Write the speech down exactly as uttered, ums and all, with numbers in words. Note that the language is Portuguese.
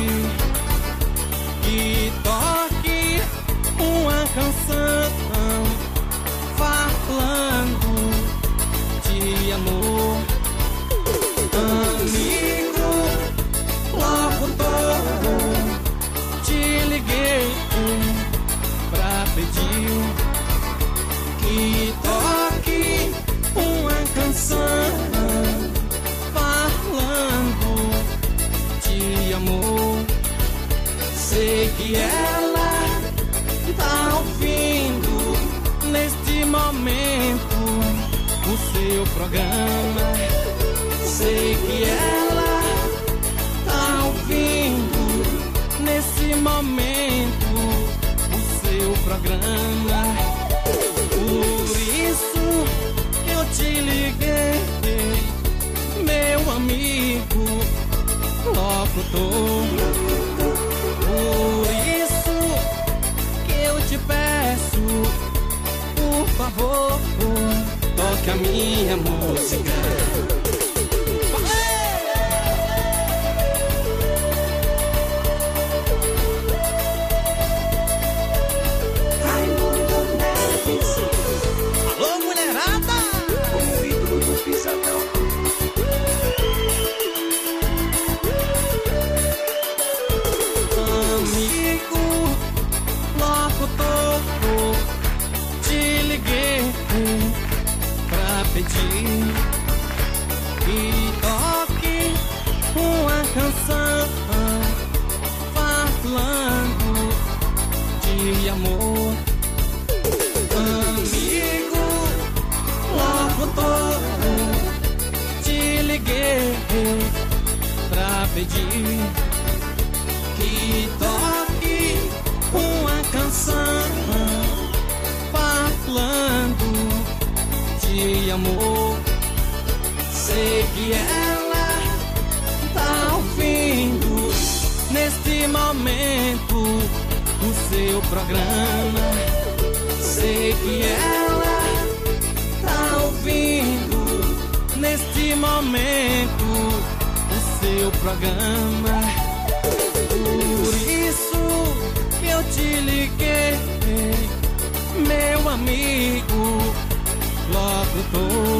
que toque uma canção falando de amor. Amigo, locutor, te liguei pra pedir que toque uma canção falando de amor. Sei que ela tá ouvindo neste momento o seu programa. Sei que ela tá ouvindo nesse momento o seu programa. Por isso eu te liguei, meu amigo locutor. Por isso que eu te peço, por favor, toque a minha música. Alô, mulherada! O ídolo do pisadão. Amigo locutor, te liguei pra pedir que toque uma canção falando de amor. Amigo locutor, te liguei pra pedir que toque uma canção falando de amor. Sei que ela tá ouvindo neste momento o seu programa. Sei que ela tá ouvindo neste momento o seu programa. Por isso que eu te liguei, meu amigo locutor.